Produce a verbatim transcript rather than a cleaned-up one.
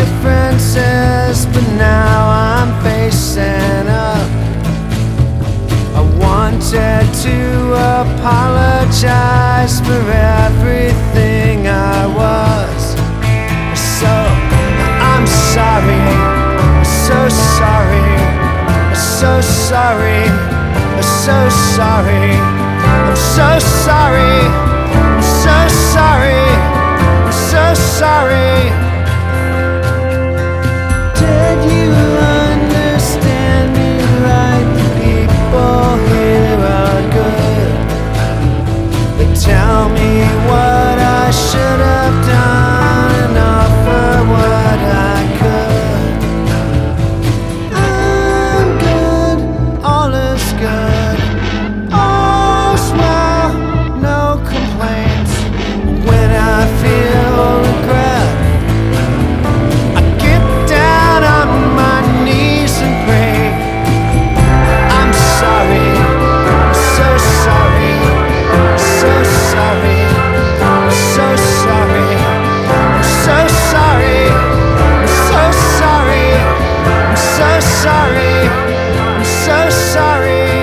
differences, but now I'm facing up. I wanted to apologize for everything I was. So I'm sorry, so sorry, so sorry, so sorry. I'm so sorry, I'm so sorry, I'm so sorry.